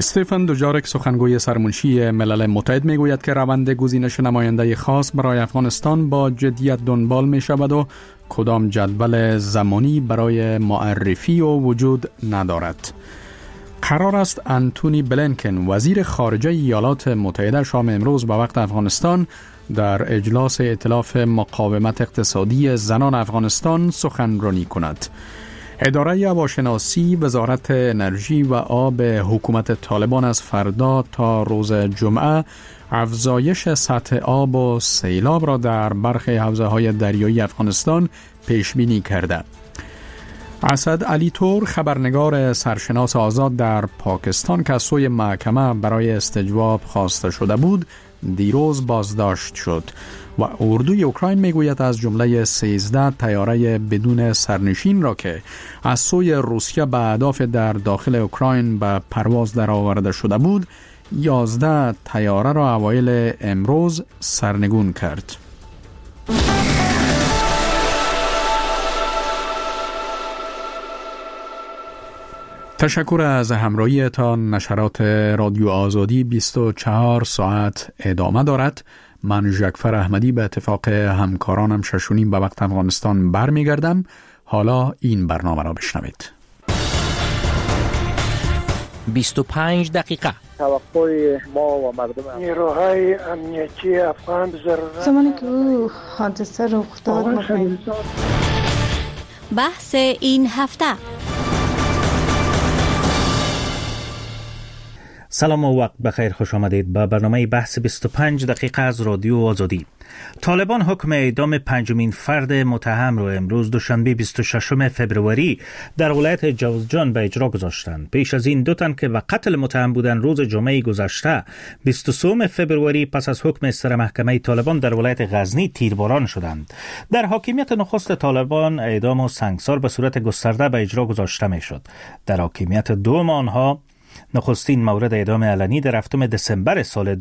استفان دوجارک سخنگوی سرمنشی ملل متحد میگوید که روند گزینش نماینده خاص برای افغانستان با جدیت دنبال می شود و کدام جدول زمانی برای معرفی و وجود ندارد. قرار است انتونی بلینکن وزیر خارجه ایالات متحده شام امروز به وقت افغانستان در اجلاس ائتلاف مقاومت اقتصادی زنان افغانستان سخنرانی کند. اداره هواشناسی وزارت انرژی و آب حکومت طالبان از فردا تا روز جمعه افزایش سطح آب و سیلاب را در برخی حوزه‌های دریایی افغانستان پیش بینی کرده. اسد علی تور خبرنگار سرشناس آزاد در پاکستان که از سوی محکمه برای استجواب خواسته شده بود دیروز بازداشت شد و اردوی اوکراین میگوید از جمله 13 طیاره بدون سرنشین را که از سوی روسیه به اهداف در داخل اوکراین به پرواز درآورده شده بود 11 طیاره را اوایل امروز سرنگون کرد. تشکر از همراهیتان. نشرات رادیو آزادی 24 ساعت ادامه دارد. من جعفر احمدی به اتفاق همکارانم 6:30 به وقت افغانستان برمیگردم. حالا این برنامه را بشنوید. 25 دقیقه توقع ما و مردم نیروهای امنیتی افغان ضرورت زمانی که او حادثه رخ داد بحث این هفته. سلام و وقت بخیر، خوش آمدید به برنامه بحث 25 دقیقه از رادیو آزادی. طالبان حکم اعدام پنجمین فرد متهم را امروز دوشنبه 26 فبروری در ولایت جوزجان به اجرا گذاشتند. پیش از این 2 تن که به قتل متهم بودند روز جمعه گذشته 23 فبروری پس از حکم سر محکمه طالبان در ولایت غزنی تیرباران شدند. در حاکمیت نخست طالبان اعدام و سنگسار به صورت گسترده به اجرا گذاشته میشد. در حاکمیت دوم آنها نخستین مورد اعدام علنی در 7 دسامبر سال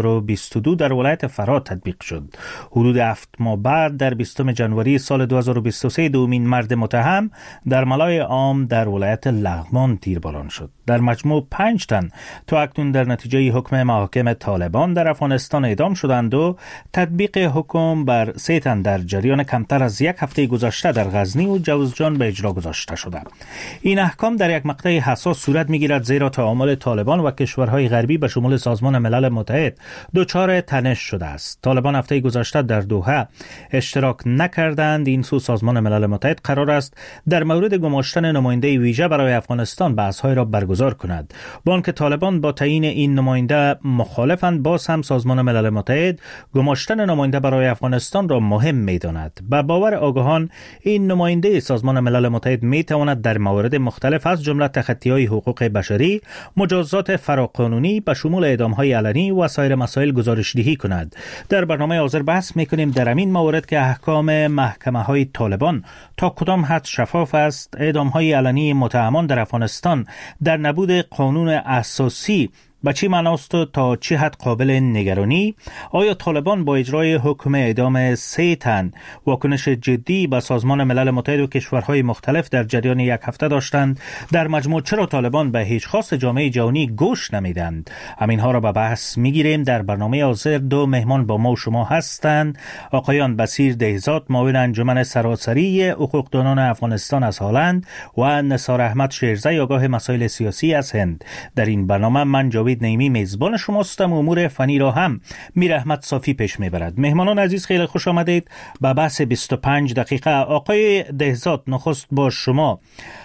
2022 در ولایت فرات تطبیق شد. حدود 7 ماه بعد در 20 جنوری سال 2023 دومین مرد متهم در ملای عام در ولایت لغمان تیرباران شد. در مجموع 5 تن تا اکنون در نتیجه حکم محاکم طالبان در افغانستان اعدام شدند و تطبیق حکم بر 3 تن در جریان کمتر از 1 هفته گذشته در غزنی و جوزجان به اجرا گذاشته شده. این احکام در یک مقطع حساس صورت می‌گیرد زیرا تعامل طالبان و کشورهای غربی به شمول سازمان ملل متحد دچار تنش شده است. طالبان هفته گذشته در دوحه اشتراک نکردند. این سو سازمان ملل متحد قرار است در مورد گماشتن نماینده ویژه برای افغانستان بحث‌های را برگزار کند. با آنکه طالبان با تعیین این نماینده مخالفند، باز هم سازمان ملل متحد گماشتن نماینده برای افغانستان را مهم می‌داند. به باور آگاهان این نماینده سازمان ملل متحد می‌تواند در موارد مختلف از جمله تخطی‌های حقوق بشری، مجازات فراقانونی به شمول اعدام‌های علنی و سایر مسائل گزارش‌دهی کند. در برنامه حاضر بحث می‌کنیم در این موارد که احکام محکمه‌های طالبان تا کدام حد شفاف است، اعدام‌های علنی متهمان در افغانستان در نبود قانون اساسی به چی معناست و تا چه حد قابل نگرانی؟ آیا طالبان با اجرای حکم اعدام 3 تن واکنش جدی به سازمان ملل متحد و کشورهای مختلف در جریان 1 هفته داشتند؟ در مجموع چرا طالبان به هیچ خواست جامعه جهانی گوش نمیدند؟ همینها را به بحث میگیریم. در برنامه حاضر 2 مهمان با ما و شما هستند. آقایان بصیر دهزاد معاون انجمن سراسری حقوقدانان افغانستان از هلند و نثار احمد شیرزی آگاه مسائل سیاسی از هند. در این برنامه من جاوید نیمی میزبان شماستم. امور فنی را هم میر احمد صافی پیش میبرد. مهمانان عزیز خیلی خوش آمدید به بحث 25 دقیقه. آقای دهزاد نخست با شما.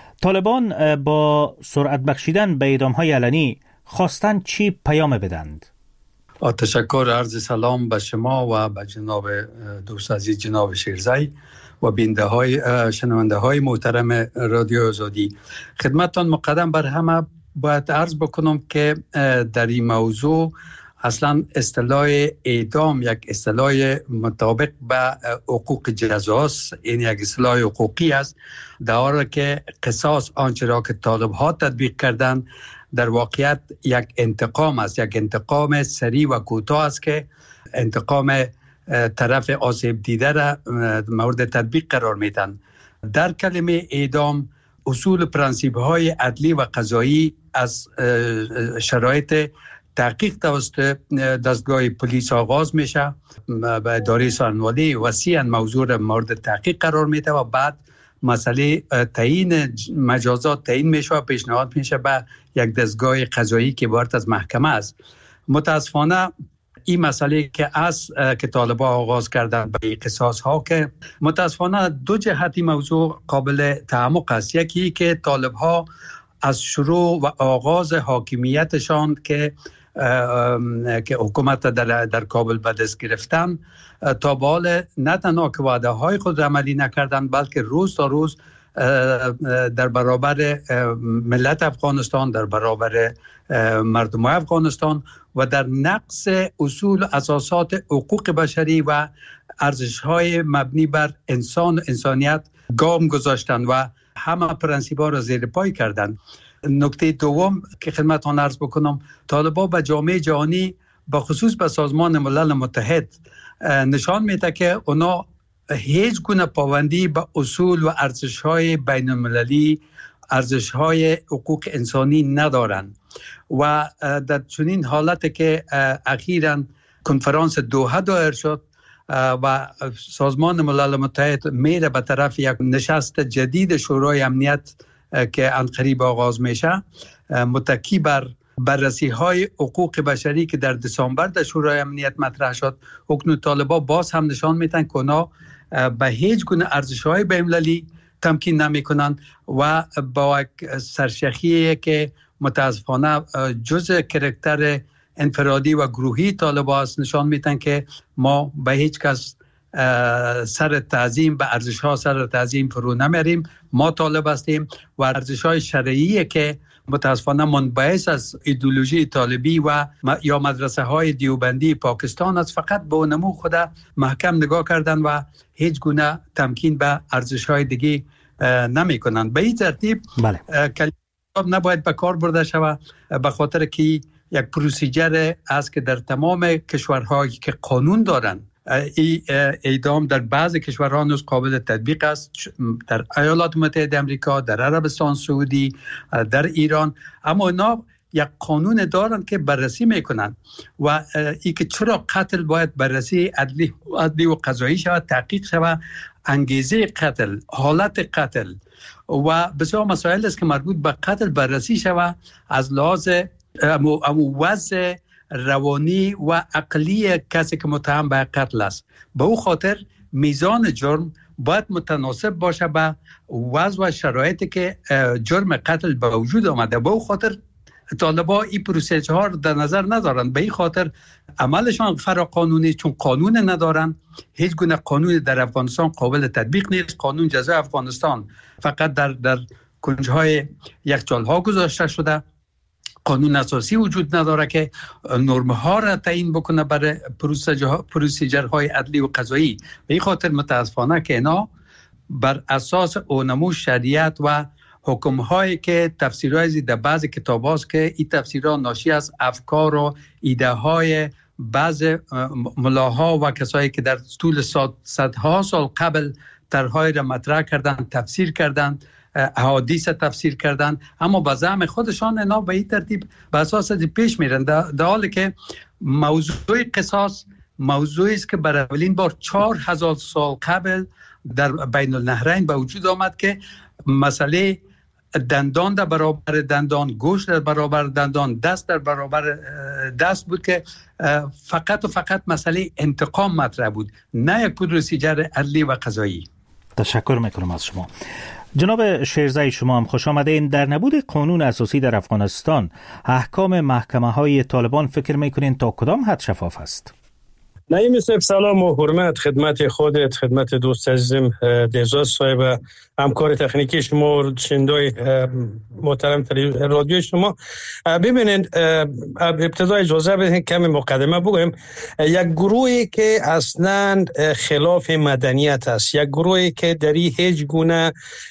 طالبان با سرعت بخشیدن به اعدام‌های علنی خواستن چی پیام بدند؟ تشکر، عرض سلام به شما و به جناب دوست عزیز جناب شیرزی و شنونده های محترم رادیو آزادی. خدمتتان مقدم بر همه باید عرض بکنم که در این موضوع اصلا اصطلاح اعدام یک اصطلاح مطابق به حقوق جزاست. این یک اصطلاح حقوقی است، در حالی که قصاص آنچه را که طالب ها تطبیق کردن در واقعیت یک انتقام است، یک انتقام سریع و کوتاه است که انتقام طرف آسیب دیده را مورد تطبیق قرار میدن. در کلمه اعدام اصول پرنسیب های عدلی و قضایی از شرایط تحقیق توسط دستگاه پلیس آغاز میشه. به اداره سخنوردی وسیعا موضوع مورد تحقیق قرار میده و بعد مسئله تعیین مجازات تعیین میشه و پیشنهاد میشه به یک دستگاه قضایی که عبارت از محکمه است. متاسفانه این مسئله که طالبان آغاز کردن به قصاص ها که متاسفانه دو جهتی موضوع قابل تعمق است. یکی که طالب ها از شروع و آغاز حاکمیتشان که حکومت در کابل به دست گرفتن تا به حال نه تنها که وعده های خود عملی نکردن بلکه روز تا روز در برابر ملت افغانستان، در برابر مردم افغانستان و در نقض اصول و اساسات حقوق بشری و ارزش‌های مبنی بر انسانیت گام گذاشتن و همه پرنسیب‌ها را زیر پای کردند. نکته دوم که خدمتتان عرض بکنم، طالبان به جامعه جهانی به خصوص به سازمان ملل متحد نشان میده که اونا هیچ گونه پابندی به اصول و ارزش‌های بین‌المللی، ارزش‌های حقوق انسانی ندارند و در چنین حالتی که اخیراً کنفرانس دوحه دایر شد و سازمان ملل متحد میره به طرف یک نشست جدید شورای امنیت که عنقریب آغاز میشه، متکی بر بررسی های حقوق بشری که در دسامبر در شورای امنیت مطرح شد، اکنون طالبان باز هم نشان میدن که اونا به هیچ گونه ارزش‌های بین‌المللی تمکین نمی‌کنند و با یک سرشخی که متاسفانه جزء کرکتر انفرادی و گروهی طالبان است نشان میدن که ما به هیچ کس سر تعظیم به ارزش‌ها سر تعظیم فرو نمیریم. ما طالب هستیم و ارزش‌های شرعی که متاسفانه منبعث از ایدئولوژی طالبی و یا مدرسه های دیوبندی پاکستان است، فقط به نمو خود محکم نگاه کردن و هیچ گونه تمکین به ارزش های دیگه نمی کنند. به این ترتیب کلمات نباید به کار برده شود، به خاطر که یک پروسیجر است که در تمام کشورهایی که قانون دارند اعدام در بعض کشورها نیز قابل تطبیق است، در ایالات متحده آمریکا، در عربستان سعودی، در ایران، اما اینا یک قانون دارند که بررسی میکنند و ای که چرا قتل باید بررسی عدلی و قضایی شود، تحقیق شود، انگیزه قتل، حالت قتل و بسیار مسائل است که مربوط به قتل بررسی شود از لحاظ وضع روانی و عقلی کسی که متهم به قتل است. به او خاطر میزان جرم باید متناسب باشه به وضع و شرایطی که جرم قتل به وجود آمده. به او خاطر طالبان این پروسیجر ها در نظر ندارند، به این خاطر عملشان فراقانونی، چون قانون ندارند. هیچ گونه قانون در افغانستان قابل تطبیق نیست. قانون جزای افغانستان فقط در کنجهای یخچال‌ها گذاشته شده. قانون اساسی وجود نداره که نرم‌ها را تعیین بکنه برای پروسیجرهای عدلی و قضایی. به این خاطر متاسفانه که اینا بر اساس اونمو شریعت و حکم‌هایی که تفسیرهای در بعض کتاب‌هاست که این تفسیرها ناشی از افکار و ایده‌های بعض ملاها و کسایی که در طول صدها سال قبل طرح‌های را مطرح کردند، تفسیر کردند، احادیث تفسیر کردن، اما به زعم خودشان اینا به این ترتیب به اساس پیش میرن، در حالی که موضوع قصاص موضوعی است که برای اولین بار 4000 سال قبل در بین النهرین به وجود آمد که مسئله دندان در برابر دندان، گوشت در برابر دندان، دست در برابر دست بود که فقط و فقط مسئله انتقام مطرح بود، نه یک پروسیجر عدلی و قضایی. تشکر میکنم از شما. جناب شیرزایی، شما هم خوش آمدین. در نبود قانون اساسی در افغانستان، احکام محکمه های طالبان فکر میکنین تا کدام حد شفاف است؟ نعیم صاحب، سلام و حرمت خدمت خودت، خدمت دوست عزیزم دهزاد صاحب، همکار تکنیکی شما، شنوندای محترم رادیو شما. ببینید، ابتدا اجازه بدین کمی مقدمه بگویم. یک گروهی که اصلا خلاف مدنیت است، یک گروهی که در هیچ گونه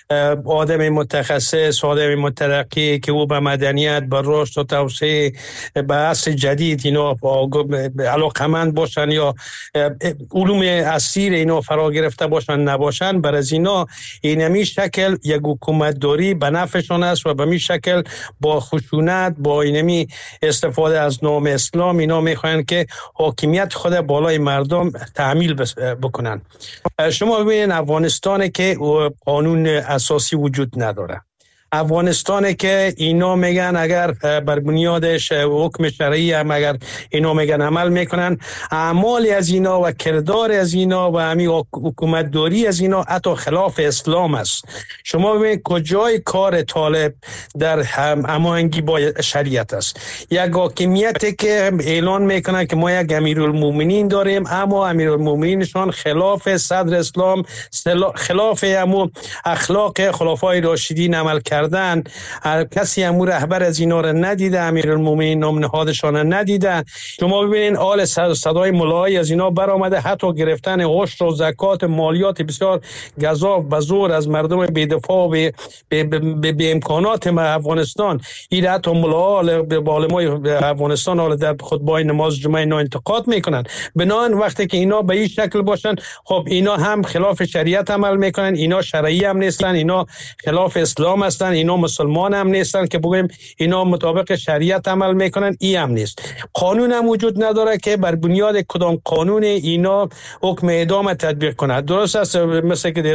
آدم متخصص، آدم مترقی که او به مدنیت، به رشد و توسعه، به عصر جدید اینا علاقمند باشن یا یا علوم اسیر اینا فرا گرفته باشن نباشن، بر از اینا اینمی شکل یک حکومت داری به نفعشان است و به می شکل با خشونت، با اینمی استفاده از نام اسلام اینا میخواین که حاکمیت خود بالای مردم تعمیل بکنن. شما ببینید افغانستان که قانون اساسی وجود نداره، افغانستان که اینا میگن اگر بر بنیادش حکم شرعی هم اگر اینا میگن عمل میکنن، اعمال از اینا و کردار از اینا و همین حکومت داری از اینا حتی خلاف اسلام است. شما ببینید کجای کار طالب در هماهنگی با شریعت است. یک حاکمیتی که اعلان میکنه که ما یک امیرالمومنین داریم، اما امیرالمومنینشان خلاف صدر اسلام، خلاف همون اخلاق خلفای راشدین عمل کردن. کسی هم رهبر از اینا را ندیده، امیرالمومنین نام نهادشان ندیده. شما ببینید آل صدای ملایی از اینا برآمده، حتی گرفتن عشر و زکات، مالیات بسیار گزاف به زور از مردم بی‌دفاع به امکانات افغانستان. این حتی ملائا به علمای افغانستان حالا در خطبه نماز جمعه اینا انتقاد میکنن. بنابراین وقتی که اینا به این شکل باشن، خب اینا هم خلاف شریعت عمل میکنن، اینا شرعی هم نیستن، اینا خلاف اسلام هستن، اینا مسلمان هم نیستن که بگیم اینا مطابق شریعت عمل میکنن، ای هم نیست. قانون هم وجود نداره که بر بنیاد کدام قانون اینا حکم اعدام تطبیق کنه. درست است مثل که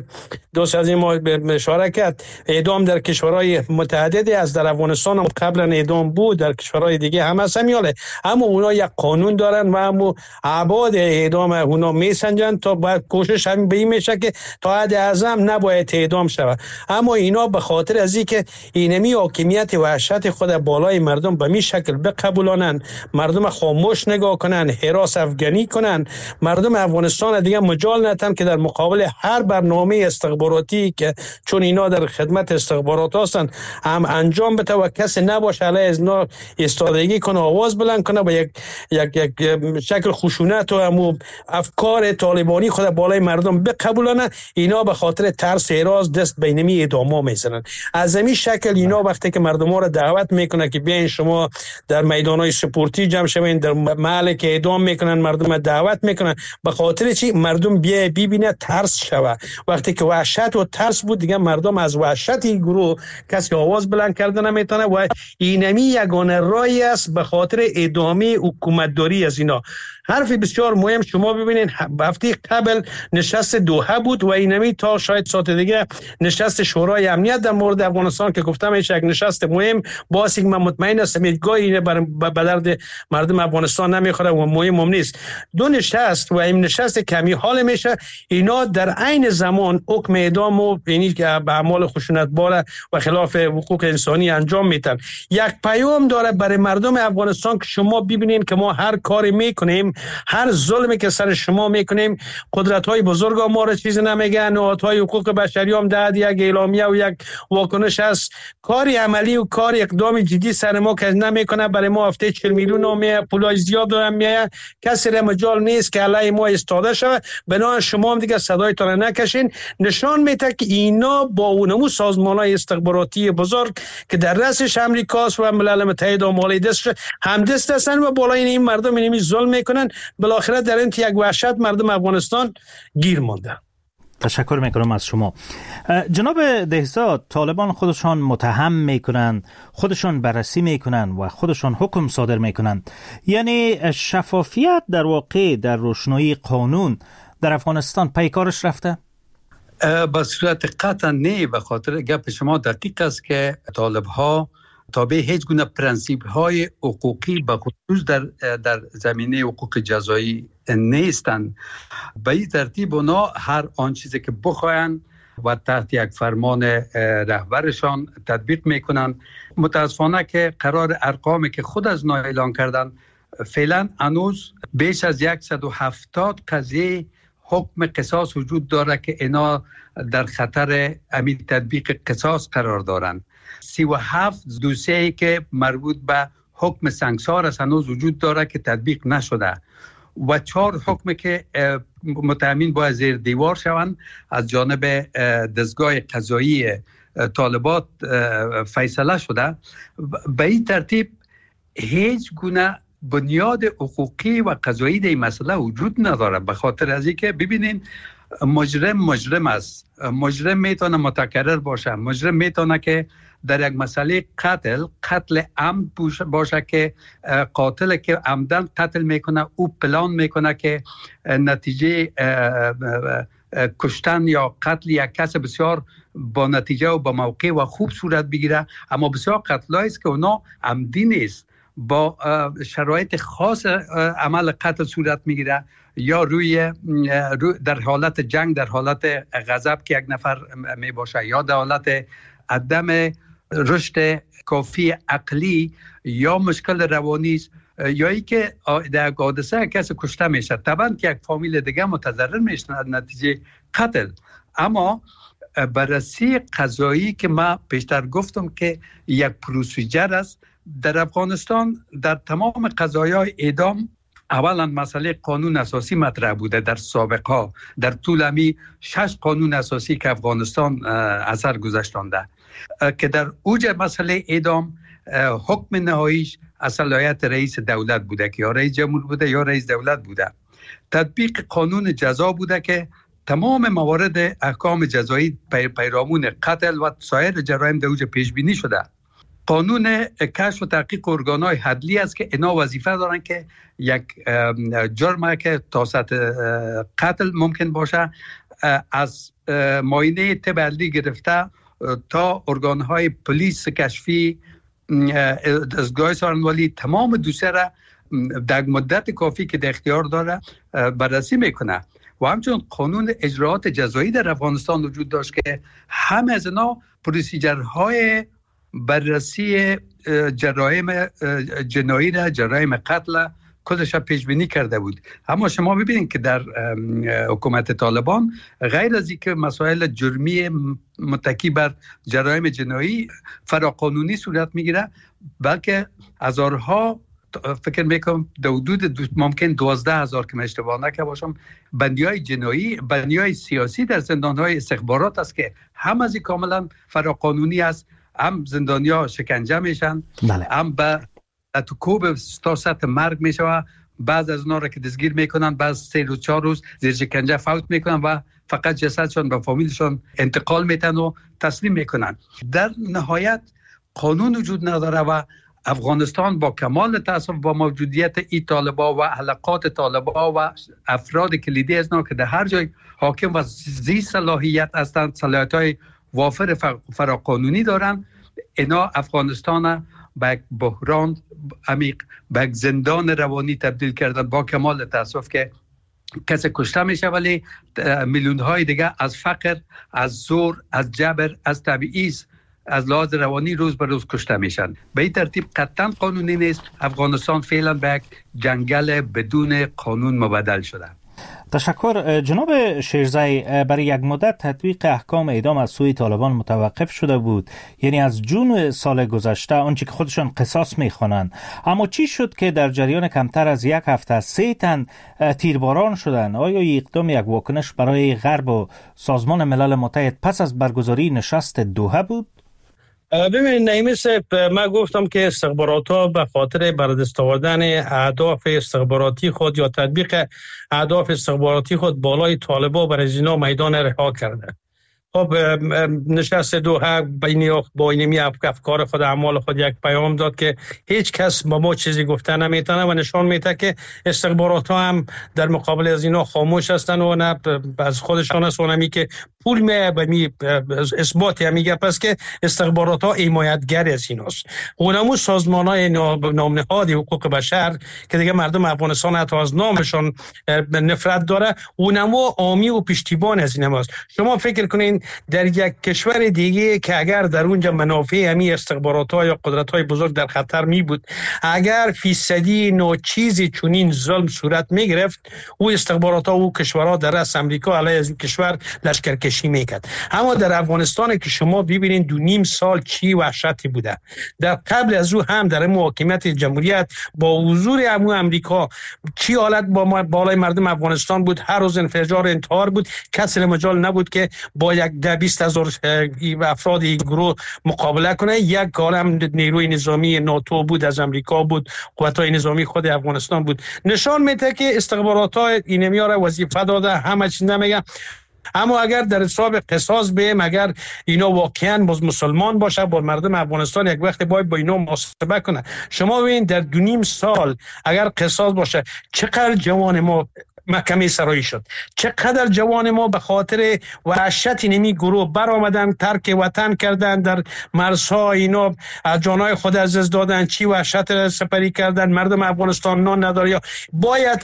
دوست از این ما اشاره کرد، اعدام در کشورهای متعددی از در افغانستان هم قبلا اعدام بود، در کشورهای دیگه هم هست میاله، اما اونا یک قانون دارن و هم ابعاد اعدام اونا میسنجن تا بعد کوشش هم به این میشه که تا حد اعظم نباید اعدام شود. اما اینا به خاطر از اینکه اینمی حاکمیت وحشت خود بالای مردم به می شکل بقبولانن، مردم خاموش نگاه کنن، هراس افغانی کنن، مردم افغانستان دیگه مجال ندن که در مقابل هر برنامه استخباراتی که چون اینا در خدمت استخبارات هستن هم انجام بده و کسی نباشه علیه از اینا ایستادگی کنه، آواز بلند کنه و یک شکل خشونت و هم افکار طالبانی خود بالای مردم بقبولانه. اینا به خاطر ترس هراس دست به اینمی اعدام میزنن. از همین شکل اینا وقتی که مردم ها را دعوت میکنه که بیاین شما در میدانهای سپورتی جمع شوین، در محل که اعدام میکنن مردم دعوت میکنن، به خاطر چی؟ مردم بیا ببینه ترس شوه. وقتی که وحشت و ترس بود دیگه مردم از وحشت این گروه کسی آواز بلند کردن نمیتونه و اینمی یگانه راهی است به خاطر ادامه حکومت داری از اینا. حرف بسیار مهم، شما ببینید هفته قبل نشست دوحه بود و اینمی تا شاید ساعت دیگه نشست شورای امنیت در مورد افغانستان که گفتم ایش یک نشست مهم باسی که من مطمئن هستم هیچگاه اینه به درد مردم افغانستان نمیخوره و مهم هم نیست. دو نشست و این نشست کمی حال میشه. اینا در عین زمان حکم اعدام و اینی که به اعمال خشونتبار و خلاف حقوق انسانی انجام میدن. یک پیام داره برای مردم افغانستان که شما ببینید که ما هر کاری میکنیم، هر ظلمی که سر شما میکنیم، قدرت‌های بزرگ ما را چیزی نمیگن، نهادهای حقوق بشری هم داد یک اعلامیه و یک واکنش است، کاری عملی و کار اقدام جدی سر ما که نمیکنه. برای ما هفته 40 میلیون نامه پولای زیاد دارن میاد، کسی را مجال نیست که علیه ما استاده شود. بنابراین شما هم دیگه صدایتان نکشین. نشان میده که اینا با اونمو سازمان‌های استخباراتی بزرگ که در رأسش امریکاست و ملل متحد و مالی دستش همدست هستن و بالای این مردم اینمی ظلم میکنن. بالاخره در این یک وحشت مردم افغانستان گیر مانده. تشکر میکنم از شما. جناب دهزاد، طالبان خودشان متهم میکنن، خودشان بررسی میکنن و خودشان حکم صادر میکنن. یعنی شفافیت در واقع در روشنایی قانون در افغانستان پیکارش رفته؟ به صورت قطعا نه. به خاطر گپ شما دقیق است که طالب ها تابع هیچ گونه پرنسیپ های حقوقی به خصوص در زمینه حقوق جزایی نیستند. به این ترتیب اونا هر آن چیزی که بخواین و تحت یک فرمان رهبرشان تطبیق میکنن. متاسفانه که قرار ارقامی که خود از اونا اعلان کردن، فعلا هنوز بیش از 170 قضیه حکم قصاص وجود داره که اینا در خطر امید تطبیق قصاص قرار دارند. 37 دوسیه‌ای که مربوط به حکم سنگسار است هنوز وجود داره که تطبیق نشده و 4 حکم که متهمین باید زیر دیوار شوند از جانب دستگاه قضایی طالبات فیصله شده. به این ترتیب هیچ گونه بنیاد حقوقی و قضایی در این مسئله وجود نداره. به خاطر از اینکه ببینین مجرم است، مجرم میتونه متکرر باشه، مجرم میتونه که در یک مسئله قتل عمد باشه که قاتل که عمدن قتل میکنه او پلان میکنه که نتیجه کشتن یا قتل یک کس بسیار با نتیجه و با موقع و خوب صورت بگیره. اما بسیار قتلایی است که اونا عمدی نیست، با شرایط خاص عمل قتل صورت میگیره، یا روی در حالت جنگ، در حالت غضب که یک نفر می باشه، یا در حالت عدم رشد کافی عقلی یا مشکل روانی است، یا ای که در حادثه کسی کشته میشه، طبعا که یک فامیل دیگه متضرر میشه نتیجه قتل. اما بررسی قضایی که ما پیشتر گفتم که یک پروسیجر است در افغانستان. در تمام قضایای اعدام اولا مسئله قانون اساسی مطرح بوده در سابقا، در طول همی 6 قانون اساسی که افغانستان اثر گذاشتنده، که در اوج مسئله اعدام حکم نهاییش از صلاحیت رئیس دولت بوده که یا رئیس جمهور بوده یا رئیس دولت بوده. تطبیق قانون جزا بوده که تمام موارد احکام جزایی پیرامون قتل و سایر جرایم در اوج پیش بینی شده. قانون کشف و تحقیق ارگان‌های عدلی است که اینا وظیفه دارن که یک جرم که تا سطح قتل ممکن باشه از معاینه طب عدلی گرفته تا ارگان‌های پلیس کشفی، دستگاه سارنوالی، تمام دوسیه را در مدت کافی که در اختیار داره بررسی میکنه. و همچنین قانون اجراعات جزایی در افغانستان وجود داشت که همه از اینا پروسیجرهای بررسی جرایم جنایی را، جرایم قتل کلش پیش بینی کرده بود. اما شما ببینید که در حکومت طالبان غیر از اینکه مسائل جرمی متکی بر جرایم جنایی فراقانونی صورت میگیره، بلکه هزارها، فکر میکنم در حدود ممکن 12,000 که من اشتباه نکنم باشم، بندیای جنایی، بندیای سیاسی در زندانهای استخبارات است که هم از این کاملا فراقانونی است، هم زندانیا شکنجه میشن، هم به اتوکوب تا سطح مرگ میشه. بعض از اونا را که دستگیر میکنن، بعض 3 روز 4 روز زیر شکنجه فوت میکنن و فقط جسدشون به فامیلشون انتقال میتن و تسلیم میکنن. در نهایت قانون وجود نداره و افغانستان با کمال تاسف با موجودیت این طالبا و حلقات طالبا و افراد کلیدی از اونا که در هر جای حاکم و ذی صلاحیت هستند، صلاحیت‌های وافر فراقانونی دارن، اینا افغانستان به یک بحران عمیق، به یک زندان روانی تبدیل کردن. با کمال تاسف که کسی کشته میشه ولی میلیون های دیگه از فقر، از زور، از جبر، از تبعیض، از لحاظ روانی روز به روز کشته میشن. به این ترتیب قطعا قانونی نیست. افغانستان فعلا به یک جنگل بدون قانون مبدل شده. تشکر. جناب شیرزی، برای یک مدت تطبیق احکام اعدام از سوی طالبان متوقف شده بود، یعنی از جون سال گذشته، آنچه که خودشان قصاص میخوانند. اما چی شد که در جریان کمتر از یک هفته 3 تن تیرباران شدند؟ آیا اقدام یک واکنش برای غرب و سازمان ملل متحد پس از برگزاری نشست دوحه بود؟ ببینید نعیمی صاحب، من گفتم که استخبارات‌ها به خاطر بردست آوردن اهداف استخباراتی خود یا تطبیق اهداف استخباراتی خود بالای طالبان برای زینا میدان رها کرده. خب نشست دوحه با اینمی افکار خود، اعمال خود یک پیام داد که هیچ کس با ما چیزی گفته نمیتونه و نشان میده که استخبارات ها هم در مقابل از اینا خاموش هستن و نه از خودشان است و نمی که پول می اثبات میگه. پس که استخبارات ها حمایتگر از ایناست. اونمو سازمان های نامنهادی حقوق بشر که دیگه مردم افغانستان حتی از نامشان نفرت داره، اونمو حامی و پشتیبان از ایناست. شما فکر کنین در یک کشور دیگه که اگر در اونجا منافع همی استخبارات‌ها یا قدرت‌های بزرگ در خطر می بود، اگر فیصدی نو چیزی چونین ظلم صورت می گرفت، او استخبارات‌ها و کشورها در رأس امریکا علیه از این کشور لشکرکشی کشی میکرد. اما در افغانستان که شما ببینید 2.5 سال چی وحشتی بوده. در قبل از او هم در محاکمت جمهوریت با حضور امریکا چی حالت با بالای مردم افغانستان بود. هر روز انفجار انتحار بود. کسی مجال نبود که با 20 هزار افراد گروه مقابله کنه. یک عالم نیروی نظامی ناتو بود، از امریکا بود، قوت‌های نظامی خود افغانستان بود. نشان میده که استخبارات‌ها اینمیا را وظیفه داده، همه چیز نمیگه. اما اگر در حساب قصاص بیم، اگر اینا واقعا مسلمان باشه با مردم افغانستان، یک وقت باید با اینا محاسبه کنه. شما ببین در 2.5 سال اگر قصاص باشه چقدر جوان ما محکمه سرایی شد، چقدر جوان ما به خاطر وحشت نمی گروه بر آمدن، ترک وطن کردن، در مرزها اینا جانای خود از دادن، چی وحشت سپری کردن. مردم افغانستان نان نداره. یا باید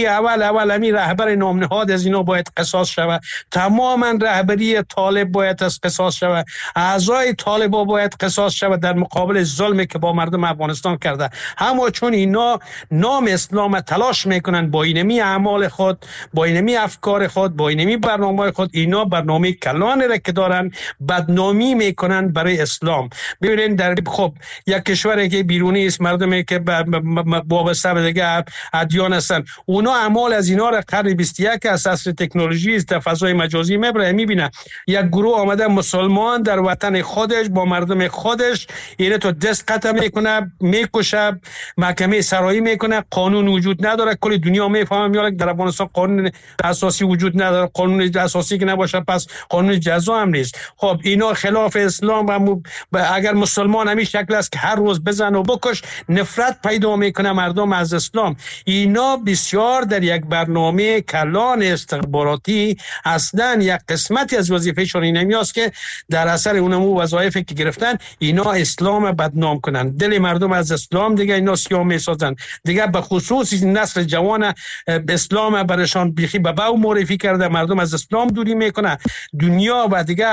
اول رهبر نام نهاد از اینا باید قصاص شود. تماما رهبری طالب باید از قصاص شود. اعضای طالب باید قصاص شود در مقابل ظلمی که با مردم افغانستان کرده. اما چون اینا نام اسلام تلاش میکنن با اینمی اعمال خود، با اینمی افکار خود، با اینمی برنامه خود، اینا برنامه کلانی را که دارن بدنامی میکنن برای اسلام. ببینید در یک کشوری که بیرونی است، مردمی که وابسته به دیگه ادیان هستن، اونا اعمال از اینا را قرن 21 اساس تکنولوژی است، فضای مجازی میبینه. یک گروه آمده مسلمان در وطن خودش با مردم خودش اینه تو دست قطع میکنه، میکشه، محکمه سرایی میکنه، قانون وجود نداره. کل دنیا میفهمه میاد در افغانستان قانون اساسی وجود نداره. قانون اساسی که نباشه پس قانون جزا هم نیست. خب اینا خلاف اسلام و اگر مسلمان همین شکل است که هر روز بزن و بکش، نفرت پیدا میکنه مردم از اسلام. اینا بسیار در یک برنامه کلان استخباراتی اصلا یک قسمتی از وظیفهشون اینمی است که در اثر اونمو وظایفی که گرفتن اینا اسلام بدنام کنن، دل مردم از اسلام دیگه اینا سیاه میسازن. دیگه به خصوص نسل جوان اسلام برشان بیخی به باو معرفی کرده، مردم از اسلام دوری میکنه. دنیا و دیگه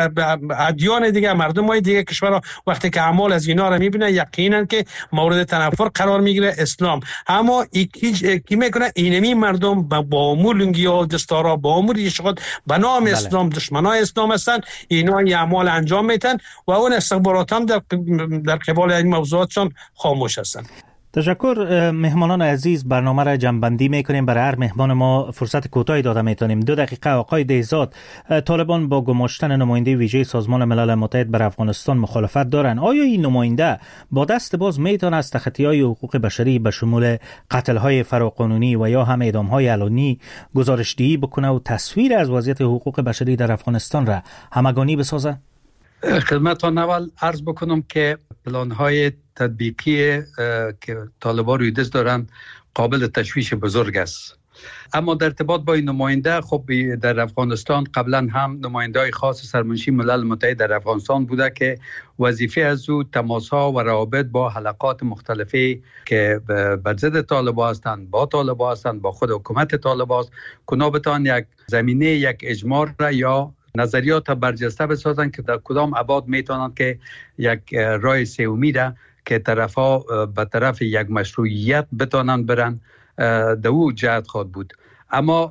ادیان دیگه، مردم های دیگه کشورها وقتی که اعمال از اینا رو میبینه یقینا که مورد تنفر قرار میگیره اسلام. اما کی میکنه اینمی مردم با امور لنگی ها دستارا با امور اشغال به نام اسلام دشمنای اسلام هستن، اینا این اعمال انجام میتن و اون استخبارات هم در قبال این موضوعاتشون خاموش هستن. تشکر. مهمانان عزیز، برنامه را جمع‌بندی میکنیم. برای هر مهمان ما فرصت کوتاهی داده میتونیم. 2 دقیقه. آقای دهزاد، طالبان با گماشتن نماینده ویژه سازمان ملل متحد بر افغانستان مخالفت دارند. آیا این نماینده با دست باز میتونه از تخطی‌های حقوق بشری به شمول قتل‌های فراقانونی و یا هم اعدام‌های علنی گزارش‌دهی بکنه و تصویر از وضعیت حقوق بشری در افغانستان را همگانی بسازه؟ خدمتتان اول عرض بکنم که پلان‌های تطبیقی که طالبان روی دست دارن قابل تشویش بزرگ است. اما در ارتباط با این نماینده، خب در افغانستان قبلا هم نماینده‌های خاص سرمنشی ملل متحد در افغانستان بوده که وظیفه از او تماس‌ها و روابط با حلقات مختلفی که بر ضد طالبان هستند، با طالبان هستند، با خود حکومت طالبان است، کنا بتوان یک زمینه، یک اجماع را یا نظریات برجسته بسازن که در کدام ابعاد میتونن که یک راه سومی را که طرفا به طرف یک مشروعیت بتونن برن در او جهت خواهد بود. اما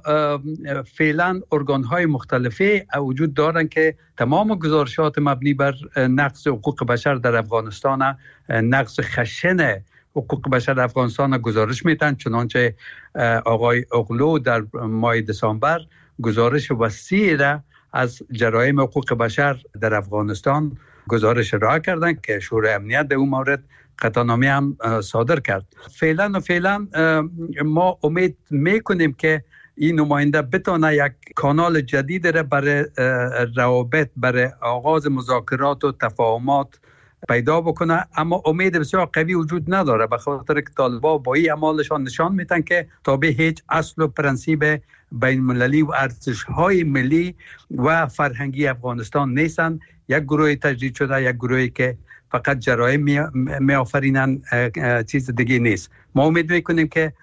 فعلا ارگان‌های مختلفی وجود دارن که تمام گزارشات مبنی بر نقض حقوق بشر در افغانستان، نقض خشن حقوق بشر در افغانستان گزارش میتن. چنانچه آقای اغلو در ماه دسامبر گزارش وسیع را از جرایم حقوق بشر در افغانستان گزارش ارائه کردند که شورای امنیت در اون مورد قطعنامه هم صادر کرد. فعلا ما امید میکنیم که این نماینده بتونه یک کانال جدید را برای روابط، برای آغاز مذاکرات و تفاهمات پیدا بکنه. اما امید بسیار قوی وجود نداره، به خاطر که طالبان با این اعمالشان نشان میدن که تابع هیچ اصل و پرنسیب بین المللی و ارزش‌های ملی و فرهنگی افغانستان نیستن. یک گروه تجدید شده، یک گروهی که فقط جرایم می آفرینن، چیز دیگه نیست. ما امید میکنیم که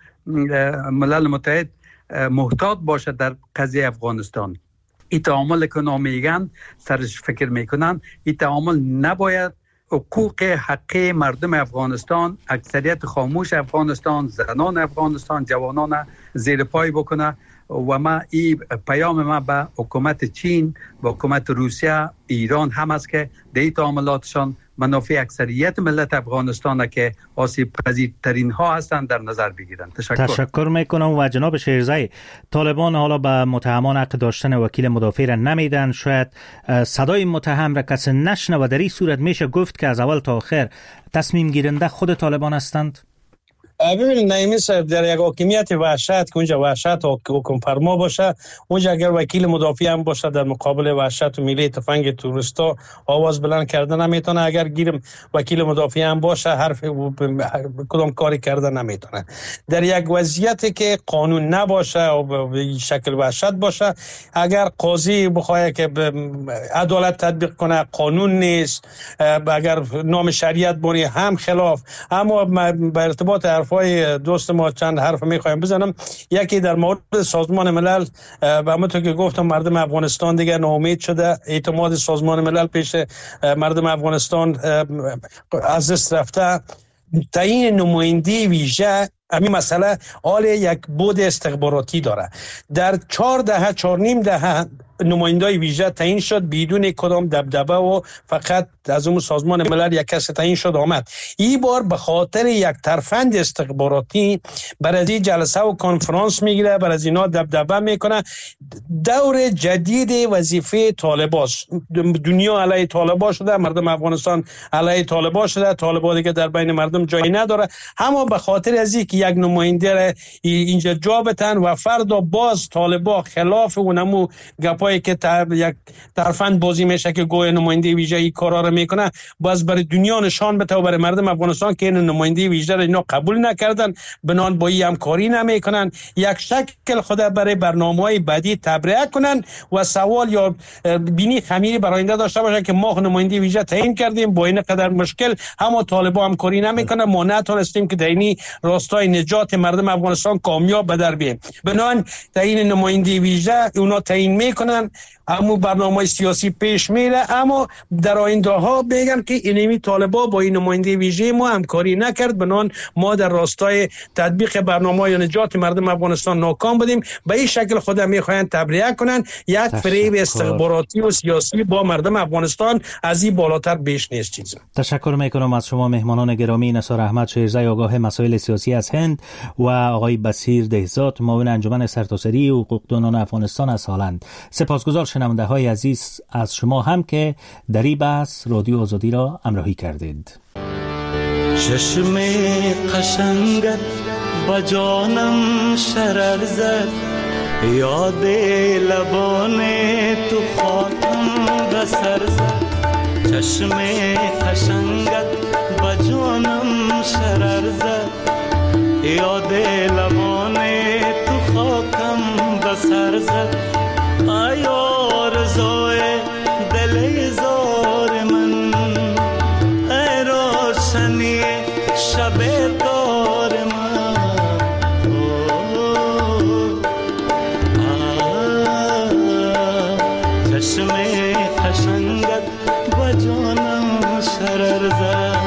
ملل متحد محتاط باشه در قضیه افغانستان. این تعامل که میگن سرش فکر میکنن، این تعامل نباید حقوق حقی مردم افغانستان، اکثریت خاموش افغانستان، زنان افغانستان، جوانان زیر پای بکنه و ما این پیام ما به حکومت چین و حکومت روسیه ایران هم است که در تعاملاتشان منافع اکثریت ملت افغانستان که آسیب پذیرترین ها هستند در نظر بگیرند. تشکر میکنم. و جناب شیرزی، طالبان حالا به متهمان حق داشتن وکیل مدافع را نمیدن، شاید صدای متهم را کسی نشنه و در این صورت میشه گفت که از اول تا آخر تصمیم گیرنده خود طالبان هستند؟ ببینید نعیمی صاحب، در یک حاکمیت وحشت که اونجا وحشت حکم فرما باشه، اونجا اگر وکیل مدافع هم باشه در مقابل وحشت و میله تفنگ توریستا آواز بلند کرده نمیتونه. اگر گیرم وکیل مدافع هم باشه حرف کدام کاری کرده نمیتونه. در یک وضعیتی که قانون نباشه و به شکل وحشت باشه، اگر قاضی بخواد که عدالت تطبیق کنه قانون نیست، اگر نام شریعت بونی هم خلاف. اما به ارتباط حرفای دوست ما چند حرف میخوایم بزنم. یکی در مورد سازمان ملل، و همونطور که گفتم مردم افغانستان دیگه ناامید شده، اعتماد سازمان ملل پیش مردم افغانستان از دست رفته. تعیین نماینده ویژه همین مسئله حال یک بود استخباراتی داره. در 4.5 دهه نمایندای ویژه تعیین شد بدون کدام دبدبه و فقط از اون سازمان ملل یک کس تعیین شد آمد. این بار به خاطر یک ترفند استخباراتی برای جلسه و کنفرانس میگیره، برای اینا دبدبه میکنه. دور جدید وظیفه طالباست. دنیا علیه طالبا شده، مردم افغانستان علیه طالبا شده، طالبا دیگه در بین مردم جایی نداره. اما به خاطر از اینکه یک نماینده را اینجا جا بتن و فردا باز طالبا خلاف اونمو گپای که یک ترفند بازی میشه که گویا نماینده ویژه این کارا رو میکنه، باز برای دنیا نشان بده و برای مردم افغانستان که این نماینده ویژه رو اینا قبول نکردن، بنان با این همکاری نمیکنن، یک شکل خود برای برنامه‌های بعدی تبرئه کنن و سوال یا بینی خمیری برای آینده داشته باشن که ما نماینده ویژه تعیین کردیم، با این قدر مشکل اما طالبان همکاری نمیکنه، ما نتونستیم که در این راستای نجات مردم افغانستان کامیاب به در بیاییم. بنان تعیین نماینده ویژه اونا تعیین میکنن، اما برنامه سیاسی پیش میره. اما در آینده ها بگم که اینمی طالبا با این نماینده ویژه ما همکاری نکرد، بنان ما در راستای تطبیق برنامه یا نجات مردم افغانستان ناکام بودیم. به این شکل خود میخواین تبرئه کنن. یک فریب استخباراتی و سیاسی با مردم افغانستان از این بالاتر بیش نیست چیز. تشکر میکنم از شما مهمانان گرامی، نثار احمد شیرزی آگاه مسائل سیاسی از هند و آقای بصیر دهزاد معاون انجمن سرتاسری حقوقدانان افغانستان از هلند. سپاسگزار شنونده های عزیز از شما هم که در این بحث رادیو آزادی را همراهی کردید. چشم قشنگت با جانم شرر زد، یاد لبان تو خاطرم به سر زد. چشم قشنگت با جانم شرر زد، یاد لبان تو خاکم به سر زد. آیا رضای دل زار من، ای روشنی شب دار من. چشم قشنگت با جانم شرر زد.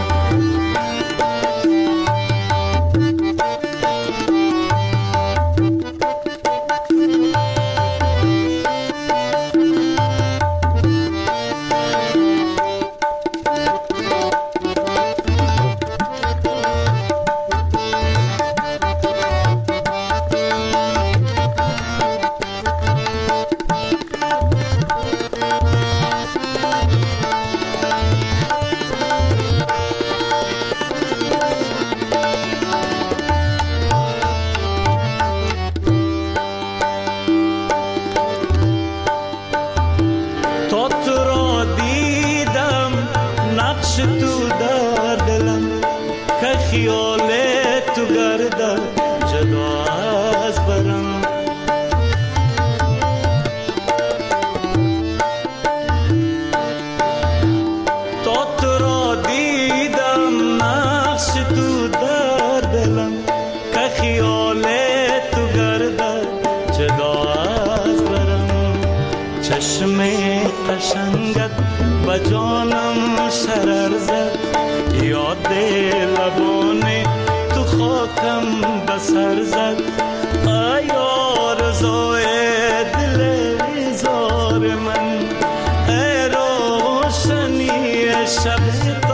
جانم شرر زد، یاد لبانه تو خاکم بسر زد. آیا رضای شب